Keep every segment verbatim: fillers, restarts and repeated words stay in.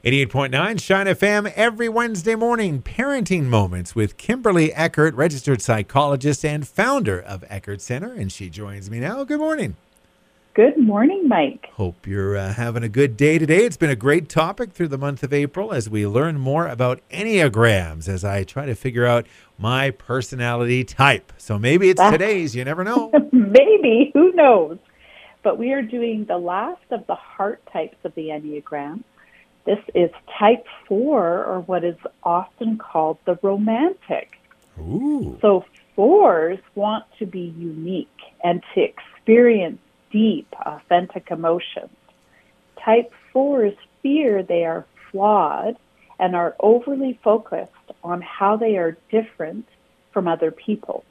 eighty-eight point nine Shine F M every Wednesday morning. Parenting Moments with Kimberly Eckert, registered psychologist and founder of Eckert Center. And she joins me now. Good morning. Good morning, Mike. Hope you're uh, having a good day today. It's been a great topic through the month of April as we learn more about Enneagrams as I try to figure out my personality type. So maybe it's today's. You never know. Maybe. Who knows? But we are doing the last of the heart types of the Enneagram. This is type four, or what is often called the romantic. Ooh. So fours want to be unique and to experience deep, authentic emotions. Type fours fear they are flawed and are overly focused on how they are different from other people.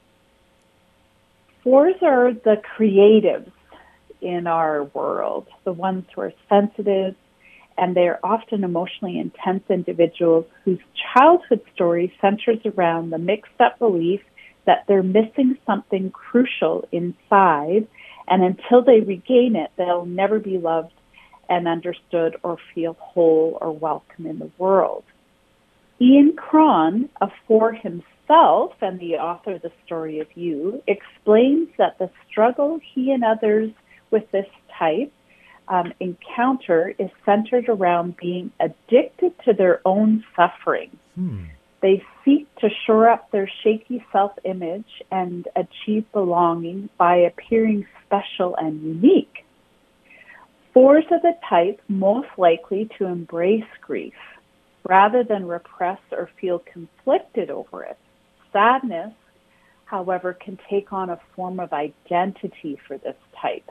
Fours are the creatives in our world, the ones who are sensitive, and they are often emotionally intense individuals whose childhood story centers around the mixed-up belief that they're missing something crucial inside, and until they regain it, they'll never be loved and understood or feel whole or welcome in the world. Ian Cron, a four himself and the author of The Story of You, explains that the struggle he and others with this type um, encounter is centered around being addicted to their own suffering. Hmm. They seek to shore up their shaky self-image and achieve belonging by appearing special and unique. Fours are the type most likely to embrace grief rather than repress or feel conflicted over it. Sadness, however, can take on a form of identity for this type.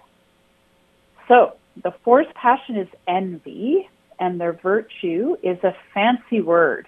So, the four's passion is envy, and their virtue is a fancy word,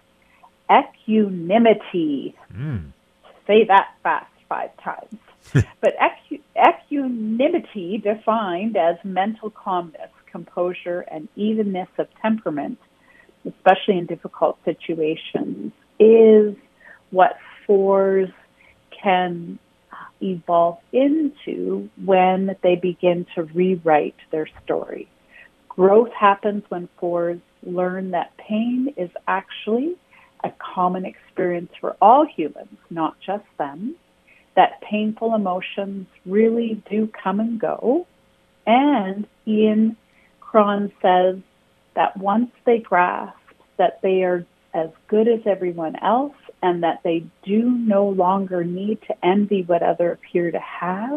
equanimity. Mm. Say that fast five times. But equ- equanimity, defined as mental calmness, composure, and evenness of temperament, especially in difficult situations, is what fours can evolve into when they begin to rewrite their story. Growth happens when fours learn that pain is actually a common experience for all humans, not just them, that painful emotions really do come and go. And Ian Cron says that once they grasp that they are as good as everyone else and that they do no longer need to envy what others appear to have,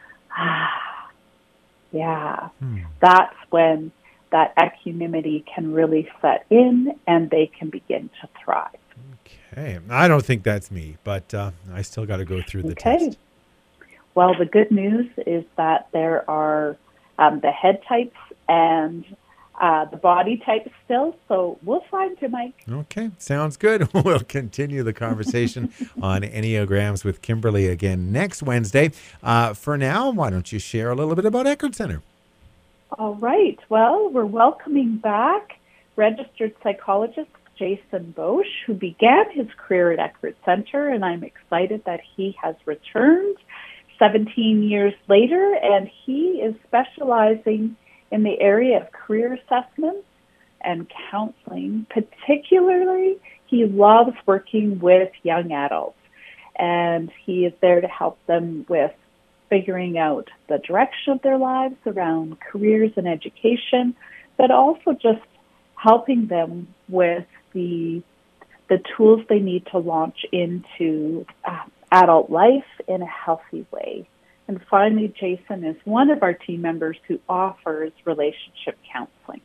ah, yeah, hmm. that's when that equanimity can really set in and they can begin to thrive. Okay. I don't think that's me, but uh, I still got to go through the okay. test. Well, the good news is that there are um, the head types and uh, the body types still, so we'll find you, Mike. Okay, sounds good. We'll continue the conversation on Enneagrams with Kimberly again next Wednesday. Uh, for now, why don't you share a little bit about Eckert Center? All right. Well, we're welcoming back registered psychologist Jason Bosch, who began his career at Eckert Center, and I'm excited that he has returned seventeen years later, and he is specializing in the area of career assessment and counseling. Particularly, he loves working with young adults, and he is there to help them with figuring out the direction of their lives around careers and education, but also just helping them with the the tools they need to launch into uh, adult life in a healthy way. And finally, Jason is one of our team members who offers relationship counseling.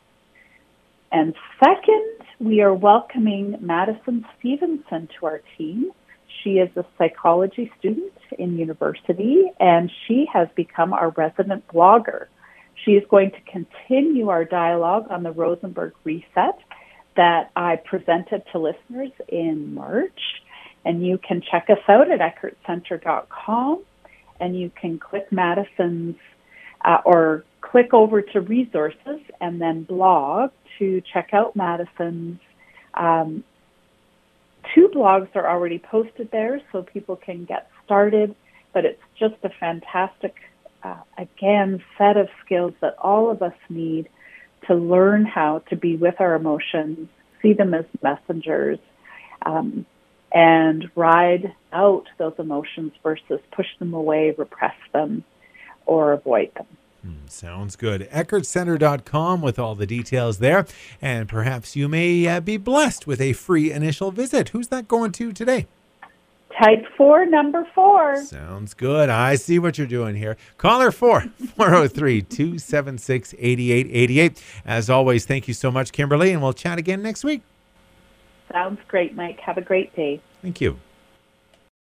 And second, we are welcoming Madison Stevenson to our team. She is a psychology student in university, and she has become our resident blogger. She is going to continue our dialogue on the Rosenberg Reset that I presented to listeners in March. And you can check us out at eckert center dot com, and you can click Madison's uh, or click over to resources and then blog to check out Madison's. Um, two blogs are already posted there so people can get started, but it's just a fantastic, uh, again, set of skills that all of us need to learn how to be with our emotions, see them as messengers, um, and ride out those emotions versus push them away, repress them, or avoid them. Hmm, sounds good. Eckert Center dot com with all the details there. And perhaps you may uh, be blessed with a free initial visit. Who's that going to today? Type four, number four. Sounds good. I see what you're doing here. Caller four, four oh three, two seven six, eight eight eight eight. As always, thank you so much, Kimberly, and we'll chat again next week. Sounds great, Mike. Have a great day. Thank you.